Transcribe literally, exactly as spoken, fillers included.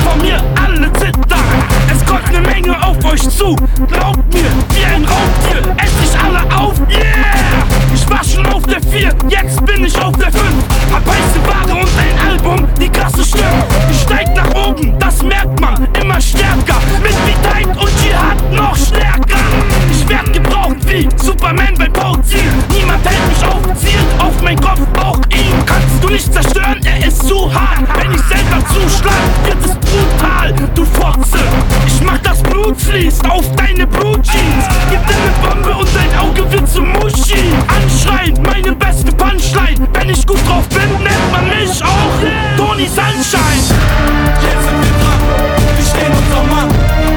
vor mir alle zittern. Es kommt ne Menge auf euch zu, glaubt mir, wie ein Raubtier, ess ich alle auf, yeah! Ich war schon auf der vier, jetzt bin ich auf der fünf. Hab heiße Ware und ein Album, die Kasse stimmt. Ich steig nach oben, das merkt man, immer stärker. Mit Vitite und Jihad noch stärker. Ich werd gebraucht wie Superman beim Bauziel. Niemand hält mich auf, zielt auf mein Kopf, auch ihn. Kannst du nicht zerstören, er ist zu hart. Wenn ich selber zuschlag, wird es brutal, du Fotze. Ich mach das Blut fließt auf deine Blut.